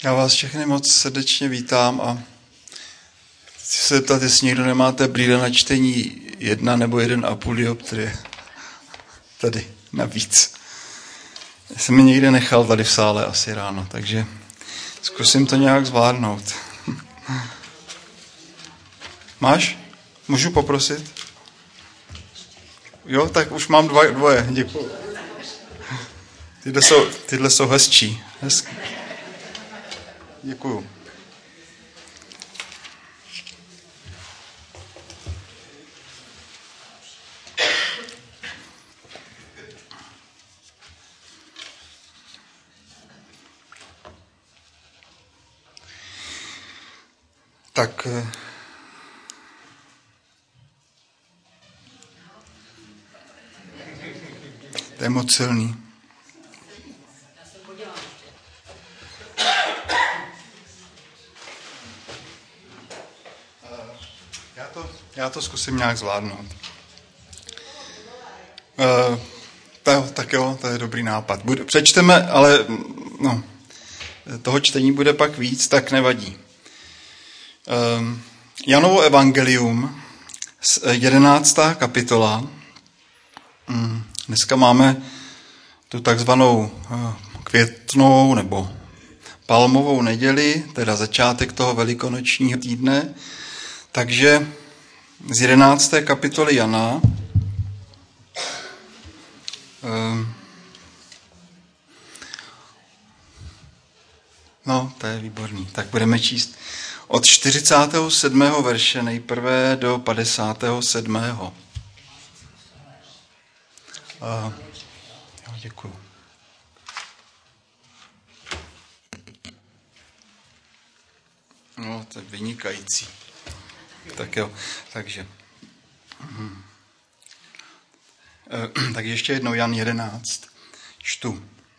Já vás všechny moc srdečně vítám a chci se zeptat, jestli někdo nemáte brýle na čtení 1 nebo 1,5 dioptrie. Tady navíc. Já jsem mi někde nechal tady v sále asi ráno, takže zkusím to nějak zvládnout. Máš? Můžu poprosit? Jo, tak už mám dvoje. Děkuji. Tyhle jsou hezčí. Hezký. Děkuju. Tak to je moc silný. Já to zkusím nějak zvládnout. Tak jo, to je dobrý nápad. Přečteme, ale toho čtení bude pak víc, tak nevadí. Janovo evangelium, 11. kapitola. Dneska máme tu takzvanou květnovou nebo palmovou neděli, teda začátek toho velikonočního týdne. Takže z 11. kapitoly Jana to je výborný. Tak budeme číst od 47. verše nejprve do 57. Děkuju. No, to je vynikající. Tak jo, takže. Tak ještě jednou Jan 11. Čtu.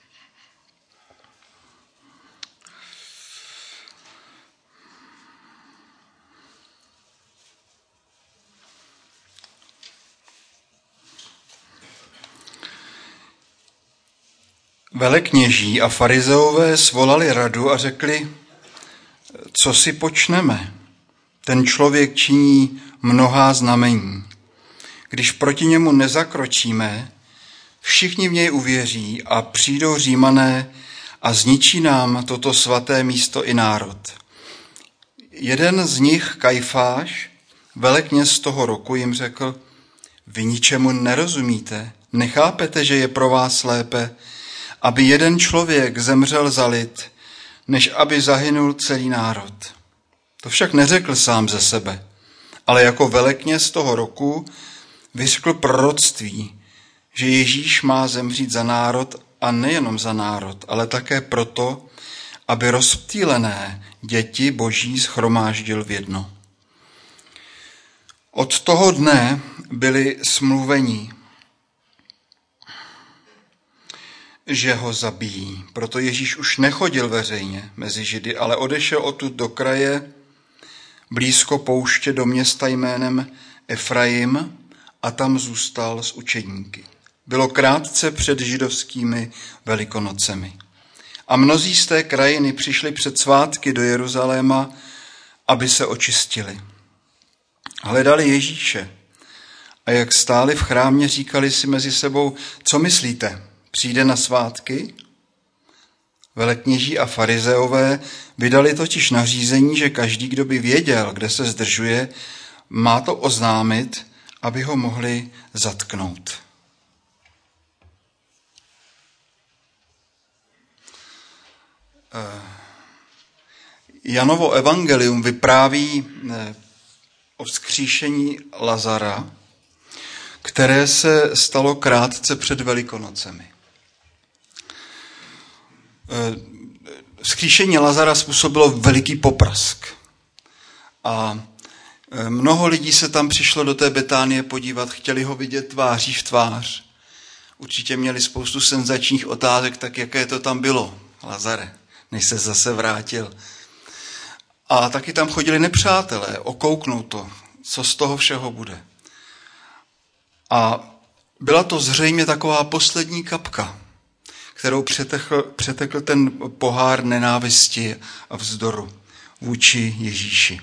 Velekněží a farizeové svolali radu a řekli, co si počneme? Ten člověk činí mnohá znamení. Když proti němu nezakročíme, všichni v něj uvěří a přijdou Římané a zničí nám toto svaté místo i národ. Jeden z nich, Kajfáš, velekněz toho roku, jim řekl, vy ničemu nerozumíte, nechápete, že je pro vás lépe, aby jeden člověk zemřel za lid, než aby zahynul celý národ. To však neřekl sám ze sebe, ale jako velekněz toho roku vyřkl proroctví, že Ježíš má zemřít za národ a nejenom za národ, ale také proto, aby rozptýlené děti boží shromáždil v jedno. Od toho dne byli smluveni, že ho zabijí. Proto Ježíš už nechodil veřejně mezi Židy, ale odešel odtud do kraje blízko pouště do města jménem Efraim a tam zůstal s učedníky. Bylo krátce před židovskými velikonocemi. A mnozí z té krajiny přišli před svátky do Jeruzaléma, aby se očistili. Hledali Ježíše a jak stáli v chrámě, říkali si mezi sebou, co myslíte? Přijde na svátky? Velekněží a farizeové vydali totiž nařízení, že každý, kdo by věděl, kde se zdržuje, má to oznámit, aby ho mohli zatknout. Janovo evangelium vypráví o vzkříšení Lazara, které se stalo krátce před Velikonocemi. Vzkříšení Lazara způsobilo veliký poprask. A mnoho lidí se tam přišlo do té Betánie podívat, chtěli ho vidět tváří v tvář. Určitě měli spoustu senzačních otázek, tak jaké to tam bylo, Lazare, než se zase vrátil. A taky tam chodili nepřátelé, okouknout to, co z toho všeho bude. A byla to zřejmě taková poslední kapka, kterou přetekl ten pohár nenávisti a vzdoru vůči Ježíši.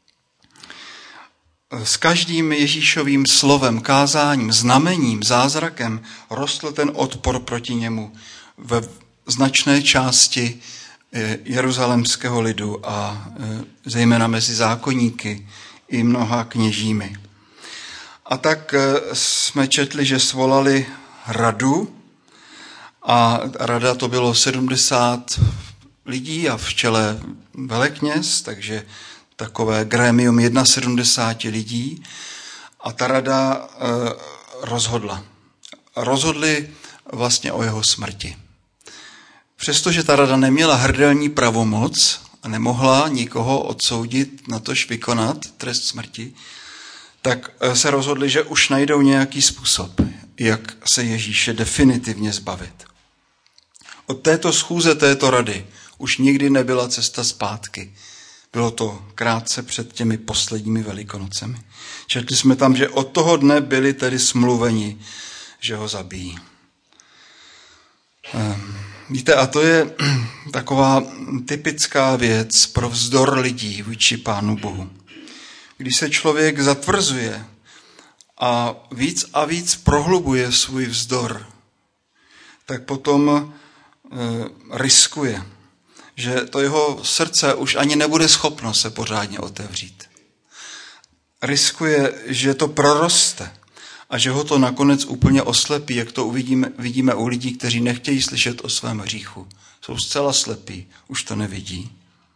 S každým Ježíšovým slovem, kázáním, znamením, zázrakem rostl ten odpor proti němu ve značné části jeruzalémského lidu a zejména mezi zákonníky i mnoha kněžími. A tak jsme četli, že svolali radu a rada to bylo 70 lidí a v čele velekněz, takže takové grémium 71 lidí a ta rada rozhodla. Rozhodli vlastně o jeho smrti. Přestože ta rada neměla hrdelní pravomoc a nemohla nikoho odsoudit, natož vykonat trest smrti, tak se rozhodli, že už najdou nějaký způsob, jak se Ježíše definitivně zbavit. Od této schůze, této rady už nikdy nebyla cesta zpátky. Bylo to krátce před těmi posledními Velikonocemi. Četli jsme tam, že od toho dne byli tedy smluveni, že ho zabijí. Víte, a to je taková typická věc pro vzdor lidí vůči Pánu Bohu. Když se člověk zatvrzuje a víc prohlubuje svůj vzdor, tak potom riskuje, že to jeho srdce už ani nebude schopno se pořádně otevřít. Riskuje, že to proroste a že ho to nakonec úplně oslepí, jak to vidíme u lidí, kteří nechtějí slyšet o svém hříchu. Jsou zcela slepí, už to nevidí.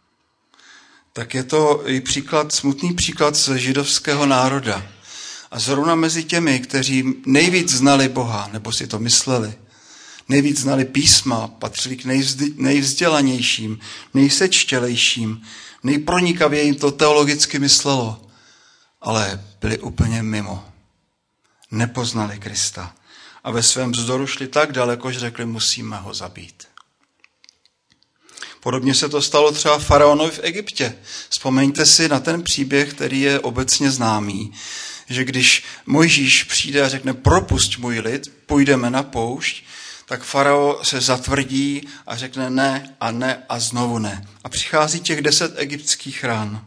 Tak je to i smutný příklad z židovského národa. A zrovna mezi těmi, kteří nejvíc znali Boha, nebo si to mysleli, nejvíc znali písma, patřili k nejvzdělanějším, nejsečtělejším, nejpronikavěji jim to teologicky myslelo, ale byli úplně mimo. Nepoznali Krista a ve svém vzdoru šli tak daleko, že řekli, musíme ho zabít. Podobně se to stalo třeba faraonovi v Egyptě. Vzpomeňte si na ten příběh, který je obecně známý, že když Mojžíš přijde a řekne, propusť můj lid, půjdeme na poušť, tak farao se zatvrdí a řekne ne a znovu ne. A přichází těch 10 egyptských rán.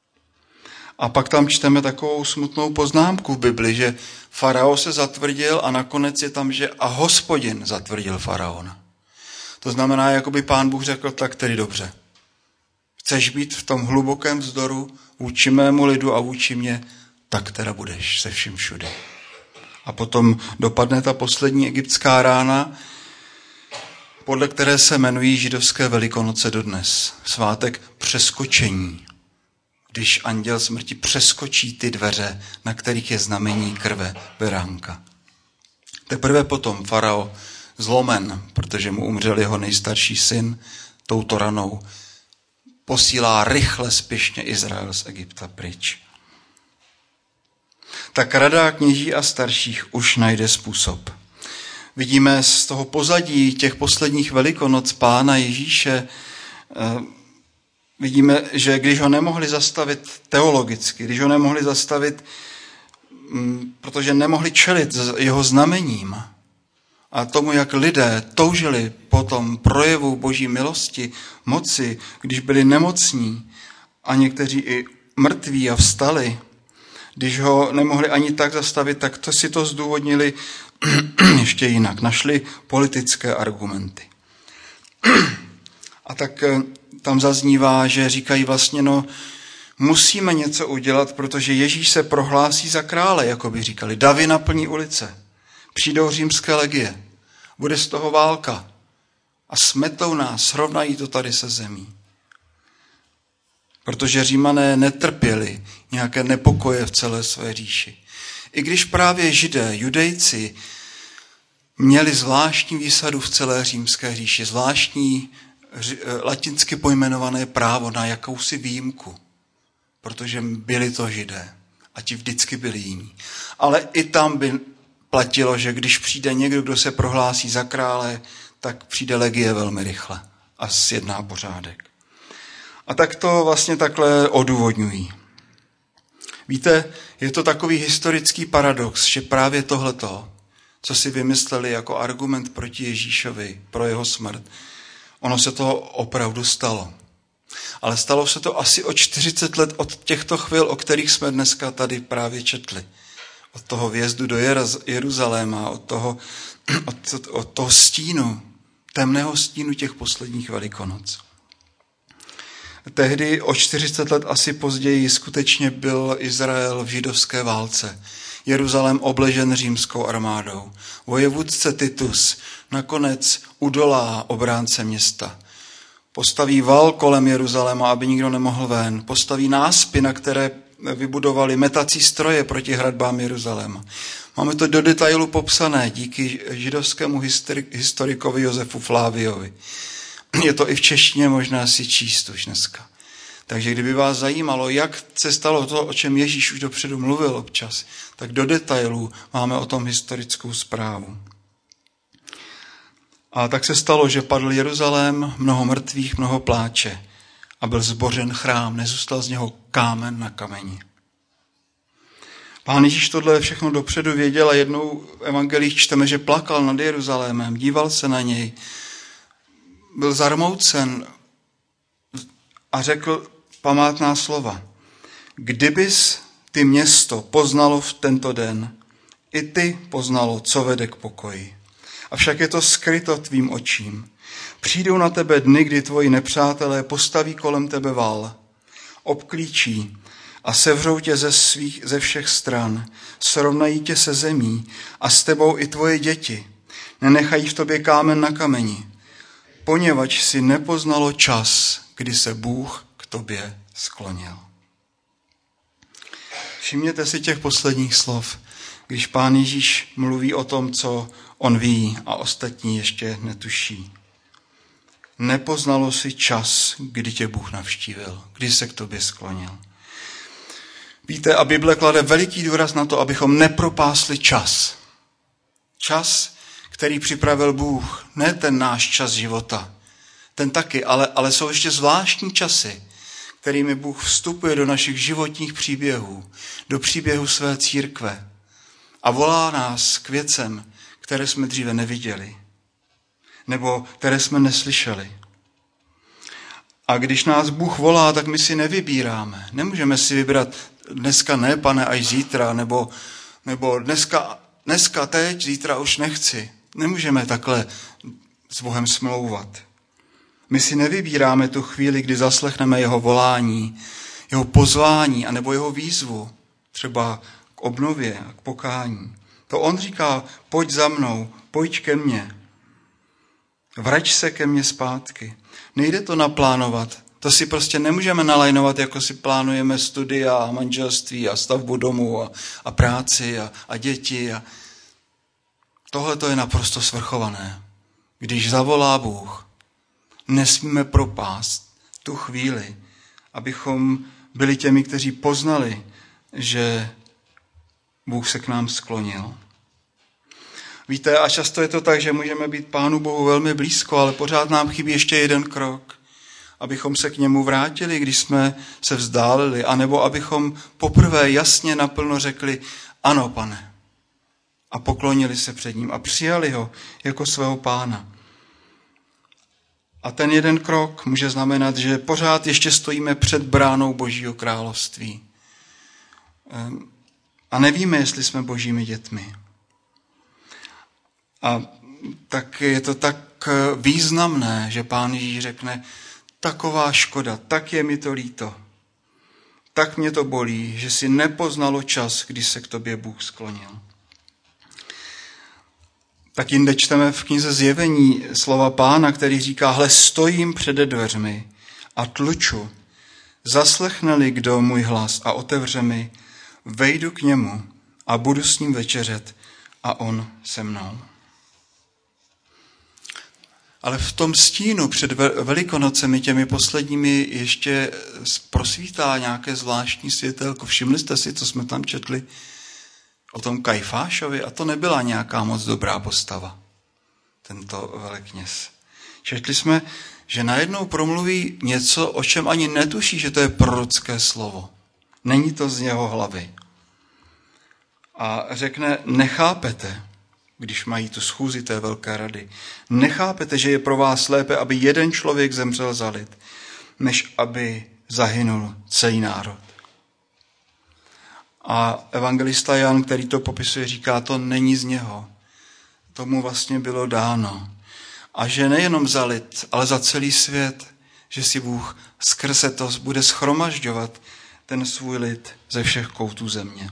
A pak tam čteme takovou smutnou poznámku v Bibli, že farao se zatvrdil a nakonec je tam, že a Hospodin zatvrdil faraona. To znamená, jako by Pán Bůh řekl, tak tedy dobře. Chceš být v tom hlubokém vzdoru vůči mému lidu a vůči mě, tak teda budeš se vším všude. A potom dopadne ta poslední egyptská rána, podle které se jmenují židovské Velikonoce dodnes. Svátek přeskočení. Když anděl smrti přeskočí ty dveře, na kterých je znamení krve beránka. Teprve potom farao zlomen, protože mu umřel jeho nejstarší syn touto ranou, posílá rychle spěšně Izrael z Egypta pryč. Tak rada kněží a starších už najde způsob. Vidíme z toho pozadí těch posledních Velikonoc Pána Ježíše, vidíme, že když ho nemohli zastavit teologicky, když ho nemohli zastavit, protože nemohli čelit jeho znamením a tomu, jak lidé toužili po tom projevu Boží milosti, moci, když byli nemocní a někteří i mrtví a vstali, když ho nemohli ani tak zastavit, tak to si to zdůvodnili ještě jinak. Našli politické argumenty. A tak tam zaznívá, že říkají vlastně, musíme něco udělat, protože Ježíš se prohlásí za krále, jako by říkali. Davy naplní ulice, přijdou římské legie, bude z toho válka a smetou nás, srovnají to tady se zemí. Protože Římané netrpěli nějaké nepokoje v celé své říši. I když právě Židé, Judejci, měli zvláštní výsadu v celé římské říši, zvláštní latinsky pojmenované právo na jakousi výjimku, protože byli to Židé a ti vždycky byli jiní. Ale i tam by platilo, že když přijde někdo, kdo se prohlásí za krále, tak přijde legie velmi rychle a zjedná pořádek. A tak to vlastně takhle odůvodňují. Víte, je to takový historický paradox, že právě tohleto, co si vymysleli jako argument proti Ježíšovi, pro jeho smrt. Ono se to opravdu stalo. Ale stalo se to asi o 40 let od těchto chvil, o kterých jsme dneska tady právě četli. Od toho vjezdu do Jeruzaléma, od toho stínu, temného stínu těch posledních Velikonoc. Tehdy o 40 let asi později skutečně byl Izrael v židovské válce. Jeruzalém obležen římskou armádou. Vojevůdce Titus nakonec udolá obránce města. Postaví val kolem Jeruzaléma, aby nikdo nemohl ven. Postaví náspy, na které vybudovali metací stroje proti hradbám Jeruzaléma. Máme to do detailu popsané díky židovskému historikovi Josefu Fláviovi. Je to i v češtině možná si číst už dneska. Takže kdyby vás zajímalo, jak se stalo to, o čem Ježíš už dopředu mluvil občas, tak do detailů máme o tom historickou zprávu. A tak se stalo, že padl Jeruzalém, mnoho mrtvých, mnoho pláče a byl zbořen chrám, nezůstal z něho kámen na kameni. Pán Ježíš tohle všechno dopředu věděl a jednou v evangelích čteme, že plakal nad Jeruzalémem, díval se na něj, byl zarmoucen a řekl památná slova. Kdybys ty město poznalo v tento den, i ty poznalo, co vede k pokoji. Avšak je to skryto tvým očím. Přijdou na tebe dny, kdy tvoji nepřátelé postaví kolem tebe val, obklíčí a sevřou tě ze všech stran, srovnají tě se zemí a s tebou i tvoje děti. Nenechají v tobě kámen na kameni, poněvadž si nepoznalo čas, kdy se Bůh k tobě sklonil. Všimněte si těch posledních slov, když Pán Ježíš mluví o tom, co on ví a ostatní ještě netuší. Nepoznalo si čas, kdy tě Bůh navštívil, kdy se k tobě sklonil. Víte, a Bible klade veliký důraz na to, abychom nepropásli čas. Čas, který připravil Bůh, ne ten náš čas života. Ten taky, ale jsou ještě zvláštní časy, kterými Bůh vstupuje do našich životních příběhů, do příběhu své církve a volá nás k věcem, které jsme dříve neviděli, nebo které jsme neslyšeli. A když nás Bůh volá, tak my si nevybíráme. Nemůžeme si vybrat dneska ne, Pane, až zítra, nebo dneska teď, zítra už nechci. Nemůžeme takhle s Bohem smlouvat. My si nevybíráme tu chvíli, kdy zaslechneme jeho volání, jeho pozvání, anebo jeho výzvu, třeba k obnově a k pokání. To on říká, pojď za mnou, pojď ke mně. Vrať se ke mně zpátky. Nejde to naplánovat. To si prostě nemůžeme nalajnovat, jako si plánujeme studia a manželství a stavbu domu a práci a děti. Tohle to je naprosto svrchované. Když zavolá Bůh, nesmíme propást tu chvíli, abychom byli těmi, kteří poznali, že Bůh se k nám sklonil. Víte, a často je to tak, že můžeme být Pánu Bohu velmi blízko, ale pořád nám chybí ještě jeden krok, abychom se k němu vrátili, když jsme se vzdálili, anebo abychom poprvé jasně naplno řekli ano, Pane, a poklonili se před ním a přijali ho jako svého Pána. A ten jeden krok může znamenat, že pořád ještě stojíme před bránou Božího království. A nevíme, jestli jsme Božími dětmi. A tak je to tak významné, že Pán Ježíš řekne, taková škoda, tak je mi to líto, tak mě to bolí, že si nepoznalo čas, kdy se k tobě Bůh sklonil. Tak jinde čteme v knize Zjevení slova Pána, který říká, hle, stojím před dveřmi a tluču. Zaslechne-li kdo můj hlas a otevře mi, vejdu k němu a budu s ním večeřet a on se mnou. Ale v tom stínu před Velikonocemi, těmi posledními, ještě prosvítá nějaké zvláštní světelko. Všimli jste si, co jsme tam četli o tom Kajfášovi? A to nebyla nějaká moc dobrá postava, tento velekněz. Četli jsme, že najednou promluví něco, o čem ani netuší, že to je prorocké slovo. Není to z jeho hlavy. A řekne, nechápete, když mají tu schůzi té velké rady. Nechápete, že je pro vás lépe, aby jeden člověk zemřel za lid, než aby zahynul celý národ. A evangelista Jan, který to popisuje, říká, to není z něho. Tomu vlastně bylo dáno. A že nejenom za lid, ale za celý svět, že si Bůh skrze to bude shromažďovat ten svůj lid ze všech koutů země.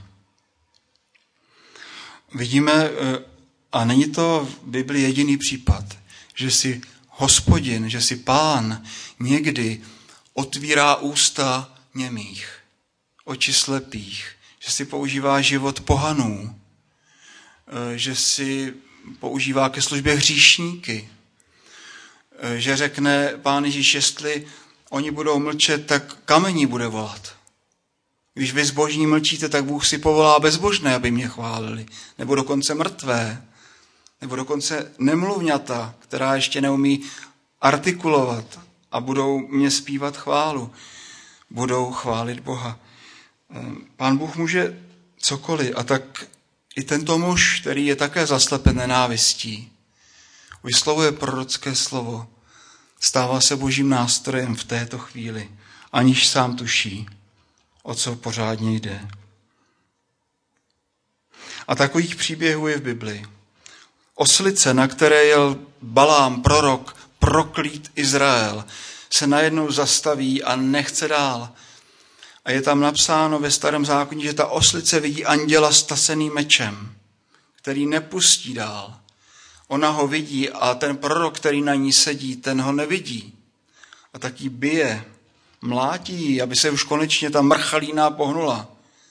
Vidíme, a není to v Biblii jediný případ, že si Hospodin, že si Pán někdy otvírá ústa němých, oči slepých, že si používá život pohanů, že si používá ke službě hříšníky, že řekne Pán Ježíš, jestli oni budou mlčet, tak kamení bude volat. Když vy zbožní mlčíte, tak Bůh si povolá bezbožné, aby mě chválili. Nebo dokonce mrtvé. Nebo dokonce nemluvňata, která ještě neumí artikulovat a budou mě zpívat chválu. Budou chválit Boha. Pán Bůh může cokoliv. A tak i tento muž, který je také zaslepen nenávistí, vyslovuje prorocké slovo. Stává se božím nástrojem v této chvíli, aniž sám tuší, o co pořádně jde. A takových příběhů je v Biblii. Oslice, na které jel Balám, prorok, proklít Izrael, se najednou zastaví a nechce dál. A je tam napsáno ve Starém zákoně, že ta oslice vidí anděla s taseným mečem, který nepustí dál. Ona ho vidí a ten prorok, který na ní sedí, ten ho nevidí. A tak ji bije, mlátí, aby se už konečně ta mrchalína pohnula.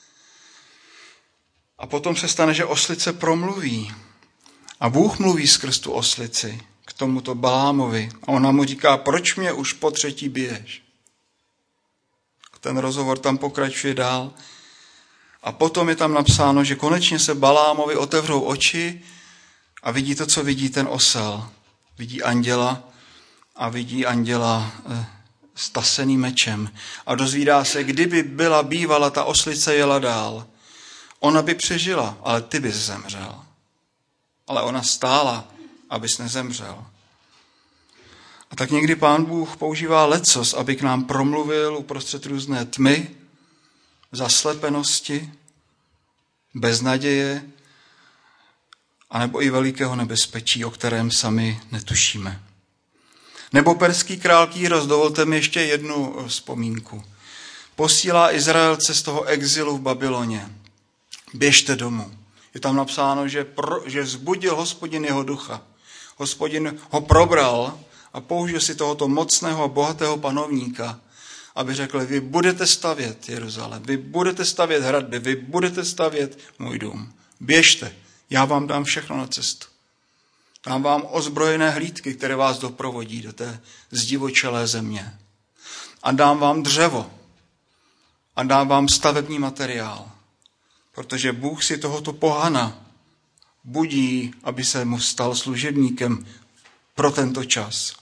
A potom se stane, že oslice promluví. A Bůh mluví skrz tu oslici k tomuto Balámovi. A ona mu říká, proč mě už po třetí biješ? A ten rozhovor tam pokračuje dál. A potom je tam napsáno, že konečně se Balámovi otevřou oči a vidí to, co vidí ten osel. Vidí anděla a vidí anděla s taseným mečem. A dozvídá se, kdyby byla bývala, ta oslice jela dál. Ona by přežila, ale ty bys zemřel. Ale ona stála, abys nezemřel. A tak někdy Pán Bůh používá lecos, aby k nám promluvil uprostřed různé tmy, zaslepenosti, beznaděje, anebo i velikého nebezpečí, o kterém sami netušíme. Nebo perský král Kýros, dovolte mi ještě jednu vzpomínku. Posílá Izraelce z toho exilu v Babyloně. Běžte domů. Je tam napsáno, že vzbudil Hospodin jeho ducha. Hospodin ho probral a použil si tohoto mocného a bohatého panovníka, aby řekl, vy budete stavět Jeruzalém, vy budete stavět hradby, vy budete stavět můj dům. Běžte, já vám dám všechno na cestu. Dám vám ozbrojené hlídky, které vás doprovodí do té zdivočelé země. A dám vám dřevo. A dám vám stavební materiál. Protože Bůh si tohoto pohana budí, aby se mu stal služebníkem pro tento čas.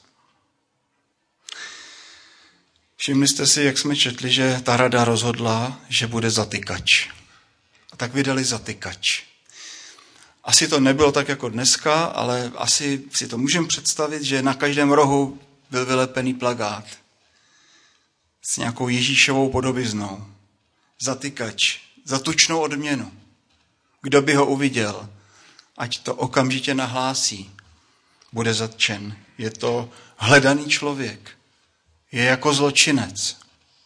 Všimli jste si, jak jsme četli, že ta rada rozhodla, že bude zatykač. A tak vydali zatykač. Asi to nebylo tak jako dneska, ale asi si to můžeme představit, že na každém rohu byl vylepený plakát s nějakou Ježíšovou podobiznou. Zatykač, za tučnou odměnu. Kdo by ho uviděl, ať to okamžitě nahlásí, bude zatčen. Je to hledaný člověk. Je jako zločinec.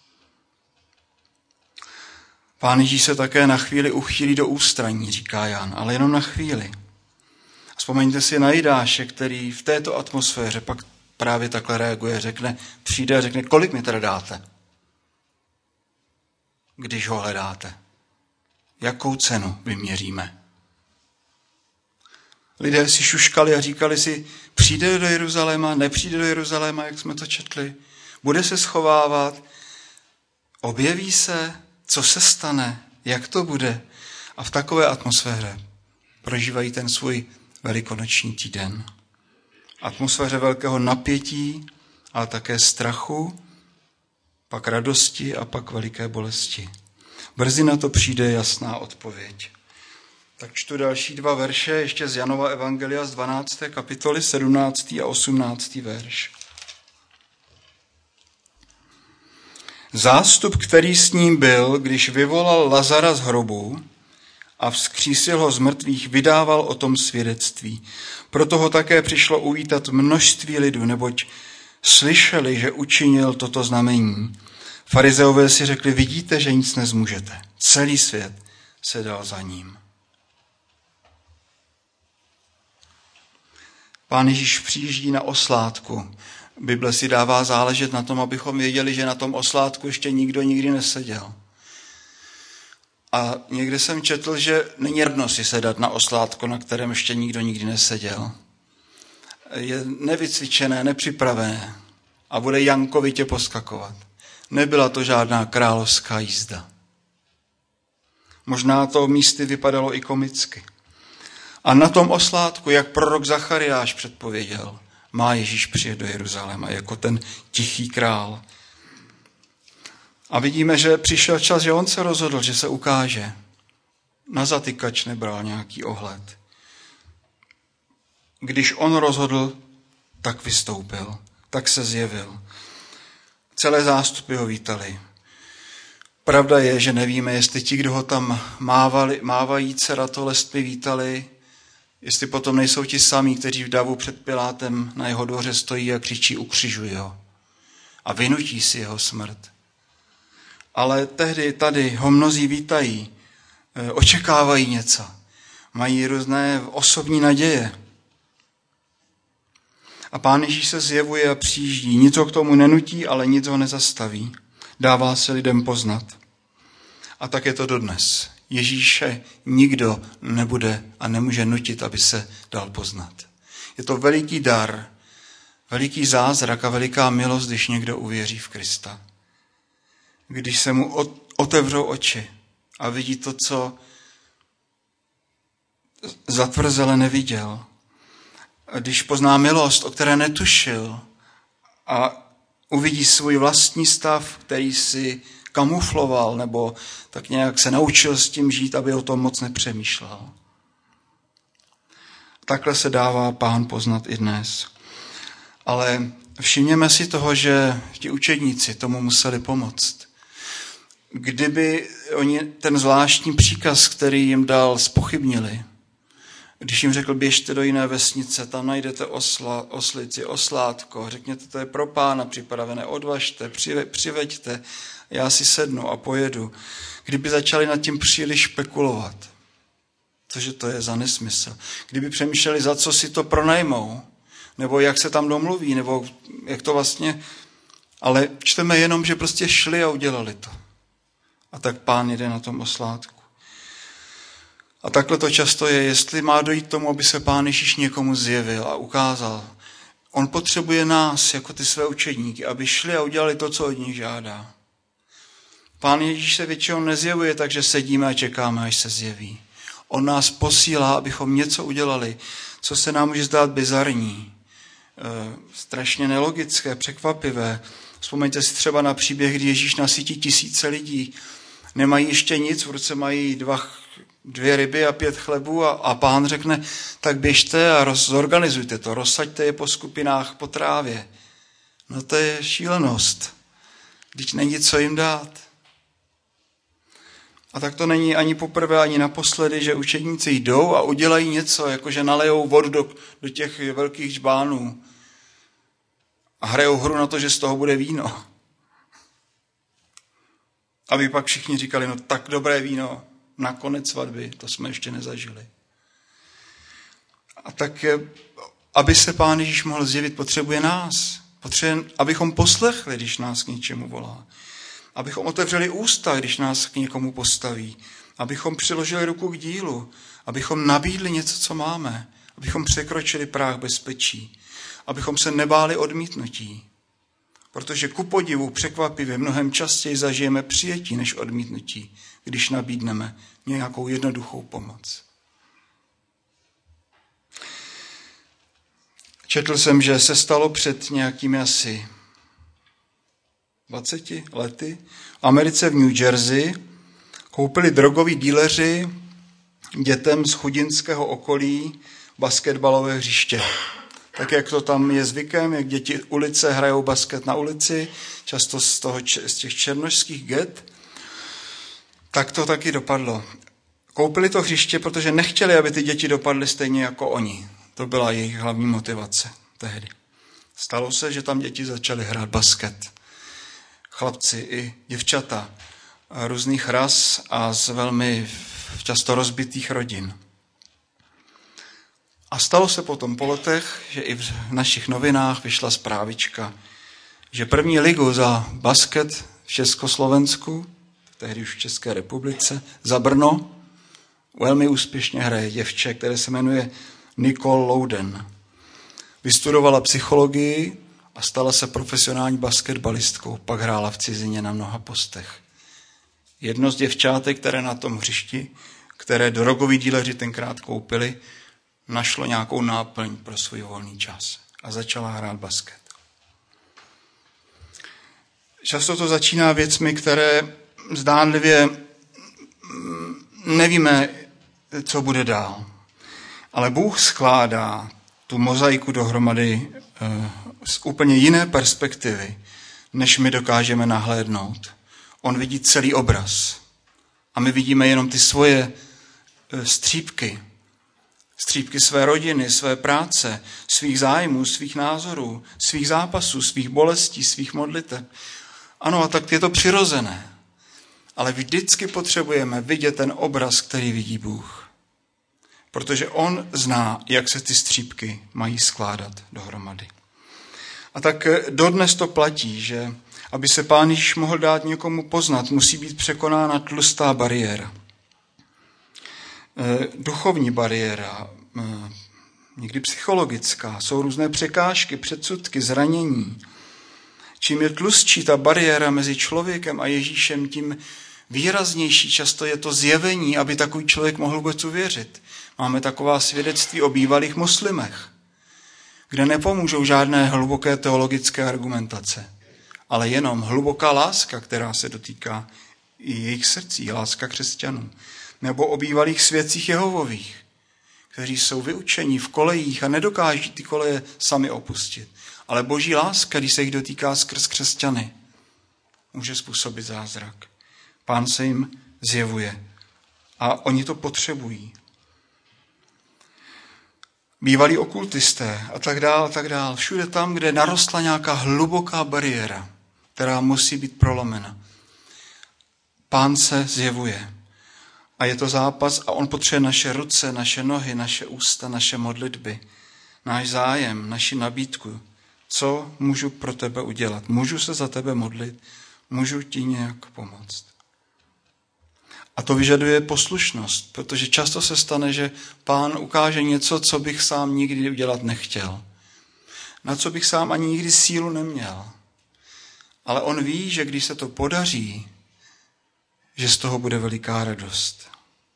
Pán Ježíš se také na chvíli uchýlí do ústraní, říká Jan, ale jenom na chvíli. Vzpomeňte si na Jidáše, který v této atmosféře pak právě takhle reaguje, přijde a řekne, kolik mi teda dáte, když ho hledáte. Jakou cenu vyměříme? Lidé si šuškali a říkali si, přijde do Jeruzaléma, nepřijde do Jeruzaléma, jak jsme to četli, bude se schovávat, objeví se, co se stane, jak to bude. A v takové atmosféře prožívají ten svůj velikonoční týden. Atmosféře velkého napětí, ale také strachu, pak radosti a pak veliké bolesti. Brzy na to přijde jasná odpověď. Tak čtu další 2 verše ještě z Janova evangelia z 12. kapitoly, 17. a 18. verš. Zástup, který s ním byl, když vyvolal Lazara z hrobu a vzkřísil ho z mrtvých, vydával o tom svědectví. Proto ho také přišlo uvítat množství lidu, neboť slyšeli, že učinil toto znamení. Farizeové si řekli, vidíte, že nic nezmůžete. Celý svět se dal za ním. Pán Ježíš přijíždí na oslátku. Bible si dává záležet na tom, abychom věděli, že na tom oslátku ještě nikdo nikdy neseděl. A někde jsem četl, že není radno si sedat na oslátku, na kterém ještě nikdo nikdy neseděl. Je nevycvičené, nepřipravené a bude jankovitě poskakovat. Nebyla to žádná královská jízda. Možná to místy vypadalo i komicky. A na tom oslátku, jak prorok Zachariáš předpověděl, má Ježíš přijet do Jeruzaléma jako ten tichý král. A vidíme, že přišel čas, že on se rozhodl, že se ukáže. Na zatykač nebral nějaký ohled. Když on rozhodl, tak vystoupil, tak se zjevil. Celé zástupy ho vítali. Pravda je, že nevíme, jestli ti, kdo ho tam mávají ceratolestmi, vítali, jestli potom nejsou ti samí, kteří v davu před Pilátem na jeho dvoře stojí a křičí ukřižuj ho a vynutí si jeho smrt. Ale tehdy tady ho mnozí vítají, očekávají něco, mají různé osobní naděje. A Pán Ježíš se zjevuje a přijíždí. Nic ho k tomu nenutí, ale nic ho nezastaví. Dává se lidem poznat. A tak je to dodnes. Ježíše nikdo nebude a nemůže nutit, aby se dal poznat. Je to veliký dar, veliký zázrak a veliká milost, když někdo uvěří v Krista. Když se mu otevřou oči a vidí to, co zatvrzele neviděl. Když pozná milost, o které netušil a uvidí svůj vlastní stav, který si kamufloval nebo tak nějak se naučil s tím žít, aby o tom moc nepřemýšlel. Takhle se dává Pán poznat i dnes. Ale všimněme si toho, že ti učedníci tomu museli pomoct. Kdyby oni ten zvláštní příkaz, který jim dal, zpochybnili, když jim řekl, běžte do jiné vesnice, tam najdete oslici, oslátko, řekněte, to je pro Pána připravené, odvažte, přiveďte, já si sednu a pojedu. Kdyby začali nad tím příliš špekulovat, cože to je za nesmysl, kdyby přemýšleli, za co si to pronajmou, nebo jak se tam domluví, nebo jak to vlastně, ale čteme jenom, že prostě šli a udělali to. A tak Pán jede na tom oslátku. A takhle to často je, jestli má dojít k tomu, aby se Pán Ježíš někomu zjevil a ukázal. On potřebuje nás, jako ty své učedníky, aby šli a udělali to, co od nich žádá. Pán Ježíš se většinou nezjevuje, takže sedíme a čekáme, až se zjeví. On nás posílá, abychom něco udělali, co se nám může zdát bizarní, strašně nelogické, překvapivé. Vzpomeňte si třeba na příběh, kdy Ježíš nasytí 1000 lidí. Nemají ještě nic, v ruce mají 2 ryby a 5 chlebů a Pán řekne, tak běžte a zorganizujte to, rozsaďte je po skupinách po trávě. No to je šílenost, když není co jim dát. A tak to není ani poprvé, ani naposledy, že učedníci jdou a udělají něco, jakože nalejou vodu do těch velkých žbánů a hrajou hru na to, že z toho bude víno. Aby pak všichni říkali, no tak dobré víno, na konec svatby, to jsme ještě nezažili. A tak, aby se Pán Ježíš mohl zjevit, potřebuje nás. Potřebuje, abychom poslechli, když nás k něčemu volá. Abychom otevřeli ústa, když nás k někomu postaví. Abychom přiložili ruku k dílu. Abychom nabídli něco, co máme. Abychom překročili práh bezpečí. Abychom se nebáli odmítnutí. Protože ku podivu překvapivě mnohem častěji zažijeme přijetí než odmítnutí, když nabídneme nějakou jednoduchou pomoc. Četl jsem, že se stalo před nějakými asi 20 lety v Americe v New Jersey. Koupili drogoví díleři dětem z chudinského okolí basketbalové hřiště. Tak jak to tam je zvykem, jak děti ulice hrajou basket na ulici, často z těch černošských get, tak to taky dopadlo. Koupili to hřiště, protože nechtěli, aby ty děti dopadly stejně jako oni. To byla jejich hlavní motivace tehdy. Stalo se, že tam děti začaly hrát basket. Chlapci i děvčata různých ras a z velmi často rozbitých rodin. A stalo se potom po letech, že i v našich novinách vyšla zprávička, že první ligu za basket v Československu, tehdy už v České republice, za Brno, velmi úspěšně hraje děvče, které se jmenuje Nicole Louden. Vystudovala psychologii a stala se profesionální basketbalistkou, pak hrála v cizině na mnoha postech. Jedno z děvčátek, které na tom hřišti, které drogoví díleři tenkrát koupili, našlo nějakou náplň pro svůj volný čas a začala hrát basket. Často to začíná věcmi, které zdánlivě nevíme, co bude dál. Ale Bůh skládá tu mozaiku dohromady z úplně jiné perspektivy, než my dokážeme nahlédnout. On vidí celý obraz a my vidíme jenom ty svoje střípky své rodiny, své práce, svých zájmů, svých názorů, svých zápasů, svých bolestí, svých modlitev. Ano, a tak je to přirozené. Ale vždycky potřebujeme vidět ten obraz, který vidí Bůh. Protože on zná, jak se ty střípky mají skládat dohromady. A tak dodnes to platí, že aby se Pán Ježíš mohl dát někomu poznat, musí být překonána tlustá bariéra. Duchovní bariéra, někdy psychologická, jsou různé překážky, předsudky, zranění. Čím je tlustší ta bariéra mezi člověkem a Ježíšem, tím výraznější často je to zjevení, aby takový člověk mohl vůbec uvěřit. Máme taková svědectví o bývalých muslimech, kde nepomůžou žádné hluboké teologické argumentace, ale jenom hluboká láska, která se dotýká i jejich srdcí, láska křesťanů. Nebo o bývalých svědcích Jehovových, kteří jsou vyučení v kolejích a nedokáží ty koleje sami opustit. Ale boží láska, když se jich dotýká skrz křesťany, může způsobit zázrak. Pán se jim zjevuje a oni to potřebují. Bývalí okultisté a tak dál. Všude tam, kde narostla nějaká hluboká bariéra, která musí být prolomena. Pán se zjevuje. A je to zápas a on potřebuje naše ruce, naše nohy, naše ústa, naše modlitby, náš zájem, naši nabídku. Co můžu pro tebe udělat? Můžu se za tebe modlit? Můžu ti nějak pomoct? A to vyžaduje poslušnost, protože často se stane, že Pán ukáže něco, co bych sám nikdy udělat nechtěl. Na co bych sám ani nikdy sílu neměl. Ale on ví, že když se to podaří, že z toho bude veliká radost.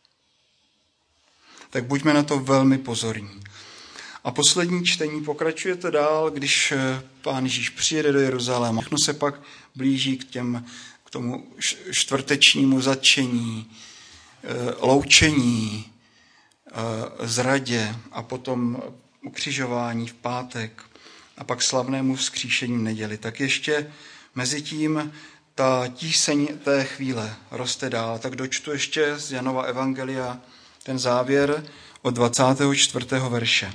Tak buďme na to velmi pozorní. A poslední čtení pokračuje to dál, když Pán Ježíš přijede do Jeruzaléma. Všechno se pak blíží k tomu čtvrtečnímu zatčení, loučení, zradě a potom ukřižování v pátek a pak slavnému vzkříšení v neděli. Tak ještě mezi tím ta tíseň té chvíle roste dál. Tak dočtu ještě z Janova evangelia ten závěr od 24. verše.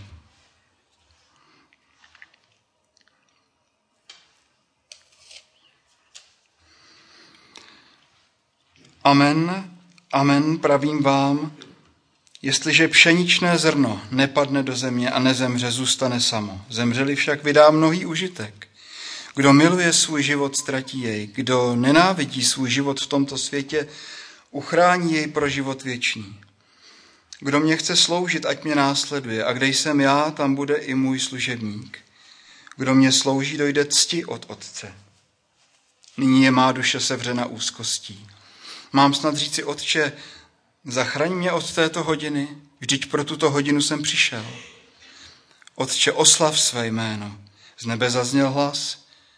Amen, amen, pravím vám, jestliže pšeničné zrno nepadne do země a nezemře, zůstane samo. Zemřeli však vydá mnohý užitek. Kdo miluje svůj život, ztratí jej. Kdo nenávidí svůj život v tomto světě, uchrání jej pro život věčný. Kdo mě chce sloužit, ať mě následuje, a kde jsem já, tam bude i můj služebník. Kdo mě slouží, dojde cti od Otce. Nyní je má duše sevřena úzkostí. Mám snad říci, Otče, zachraň mě od této hodiny, vždyť pro tuto hodinu jsem přišel. Otče, oslav své jméno. Z nebe zazněl hlas,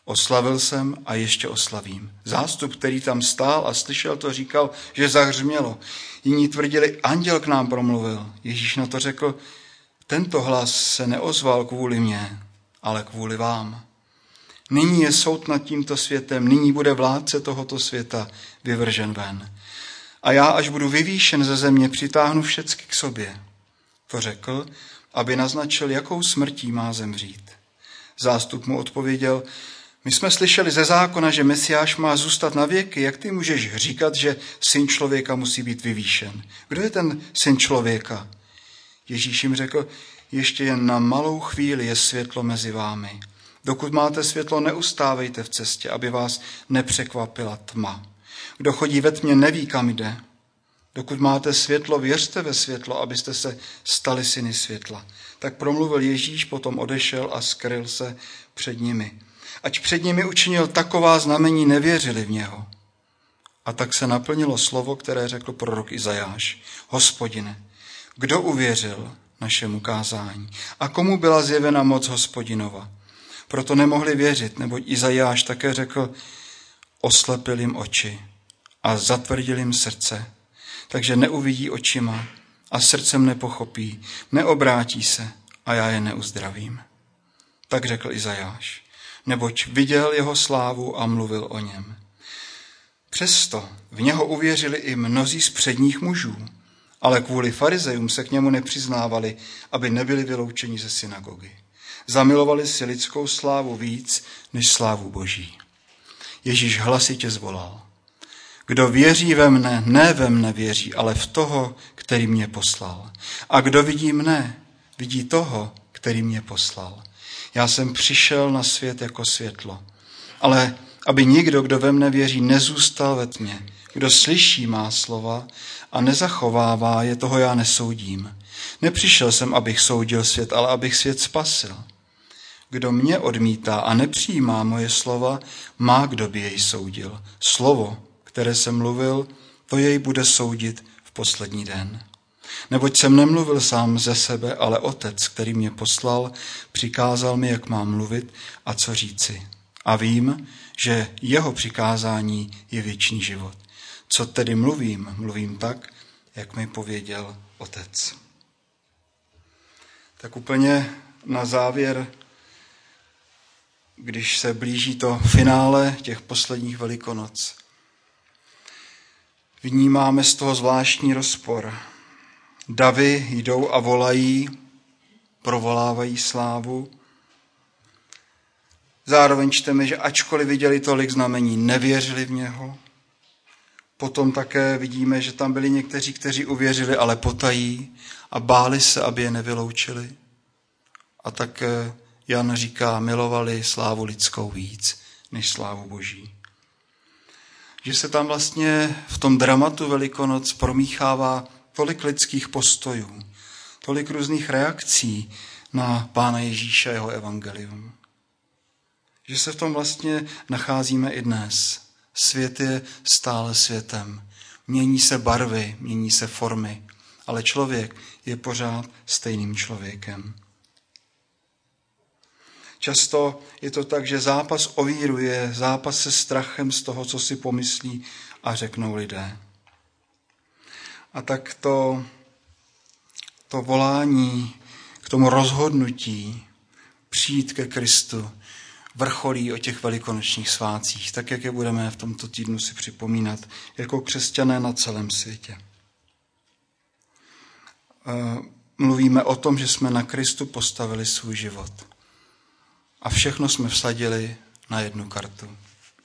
Oslavil jsem a ještě oslavím. Zástup, který tam stál a slyšel to, říkal, že zahřmělo. Jiní tvrdili, anděl k nám promluvil. Ježíš na to řekl, tento hlas se neozval kvůli mně, ale kvůli vám. Nyní je soud nad tímto světem, nyní bude vládce tohoto světa vyvržen ven. A já, až budu vyvýšen ze země, přitáhnu všecky k sobě. To řekl, aby naznačil, jakou smrtí má zemřít. Zástup mu odpověděl, my jsme slyšeli ze zákona, že Mesiáš má zůstat na věky. Jak ty můžeš říkat, že syn člověka musí být vyvýšen? Kdo je ten syn člověka? Ježíš jim řekl, ještě jen na malou chvíli je světlo mezi vámi. Dokud máte světlo, neustávejte v cestě, aby vás nepřekvapila tma. Kdo chodí ve tmě, neví, kam jde. Dokud máte světlo, věřte ve světlo, abyste se stali syny světla. Tak promluvil Ježíš, potom odešel a skryl se před nimi. Ať před nimi učinil taková znamení, nevěřili v něho. A tak se naplnilo slovo, které řekl prorok Izajáš. Hospodine, kdo uvěřil našemu kázání? A komu byla zjevena moc Hospodinova? Proto nemohli věřit, neboť Izajáš také řekl, oslepil jim oči a zatvrdil jim srdce, takže neuvidí očima a srdcem nepochopí, neobrátí se a já je neuzdravím. Tak řekl Izajáš, neboť viděl jeho slávu a mluvil o něm. Přesto v něho uvěřili i mnozí z předních mužů, ale kvůli farizejům se k němu nepřiznávali, aby nebyli vyloučeni ze synagogy. Zamilovali si lidskou slávu víc než slávu Boží. Ježíš hlasitě zvolal. Kdo věří ve mne, ne ve mne věří, ale v toho, který mě poslal. A kdo vidí mne, vidí toho, který mě poslal. Já jsem přišel na svět jako světlo, ale aby nikdo, kdo ve mne věří, nezůstal ve tmě. Kdo slyší má slova a nezachovává je, toho já nesoudím. Nepřišel jsem, abych soudil svět, ale abych svět spasil. Kdo mě odmítá a nepřijímá moje slova, má kdo by jej soudil. Slovo, které jsem mluvil, to jej bude soudit v poslední den. Neboť jsem nemluvil sám ze sebe, ale Otec, který mě poslal, přikázal mi, jak mám mluvit a co říci. A vím, že jeho přikázání je věčný život. Co tedy mluvím? Mluvím tak, jak mi pověděl Otec. Tak úplně na závěr, když se blíží to finále těch posledních Velikonoc, vnímáme z toho zvláštní rozpor. Davy jdou a volají, provolávají slávu. Zároveň čteme, že ačkoliv viděli tolik znamení, nevěřili v něho. Potom také vidíme, že tam byli někteří, kteří uvěřili, ale potají a báli se, aby je nevyloučili. A tak Jan říká, milovali slávu lidskou víc než slávu Boží. Že se tam vlastně v tom dramatu Velikonoc promíchává tolik lidských postojů, tolik různých reakcí na Pána Ježíše a jeho evangelium. Že se v tom vlastně nacházíme i dnes. Svět je stále světem. Mění se barvy, mění se formy, ale člověk je pořád stejným člověkem. Často je to tak, že zápas o víru je zápas se strachem z toho, co si pomyslí a řeknou lidé. A tak to volání k tomu rozhodnutí přijít ke Kristu vrcholí o těch velikonočních svátcích, tak jak je budeme v tomto týdnu si připomínat jako křesťané na celém světě. Mluvíme o tom, že jsme na Kristu postavili svůj život. A všechno jsme vsadili na jednu kartu.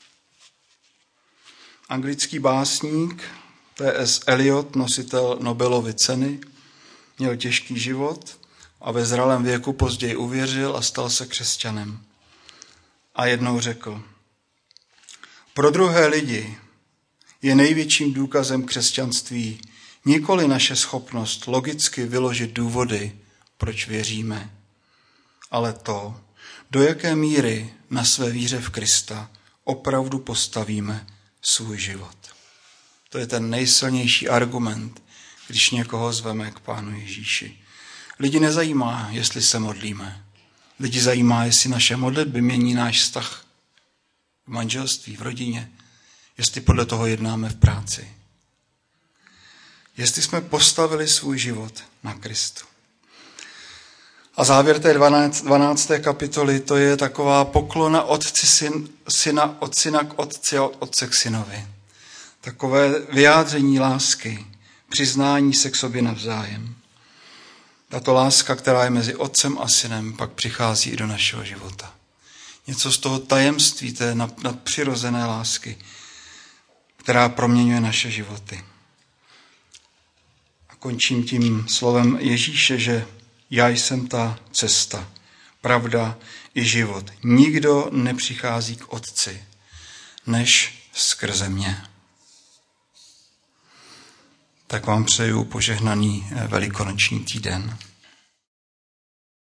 Anglický básník T.S. Eliot, nositel Nobelovy ceny, měl těžký život a ve zralém věku později uvěřil a stal se křesťanem. A jednou řekl, pro druhé lidi je největším důkazem křesťanství nikoli naše schopnost logicky vyložit důvody, proč věříme, ale to, do jaké míry na své víře v Krista opravdu postavíme svůj život. To je ten nejsilnější argument, když někoho zveme k Pánu Ježíši. Lidi nezajímá, jestli se modlíme. Lidi zajímá, jestli naše modlitby mění náš vztah v manželství, v rodině, jestli podle toho jednáme v práci. Jestli jsme postavili svůj život na Kristu. A závěr té 12. kapitoly, to je taková poklona od syna k otci a od otce k synovi. Takové vyjádření lásky, přiznání se k sobě navzájem. Tato láska, která je mezi otcem a synem, pak přichází i do našeho života. Něco z toho tajemství, té nadpřirozené lásky, která proměňuje naše životy. A končím tím slovem Ježíše, že já jsem ta cesta, pravda i život. Nikdo nepřichází k Otci, než skrze mě. Tak vám přeju požehnaný velikonoční týden.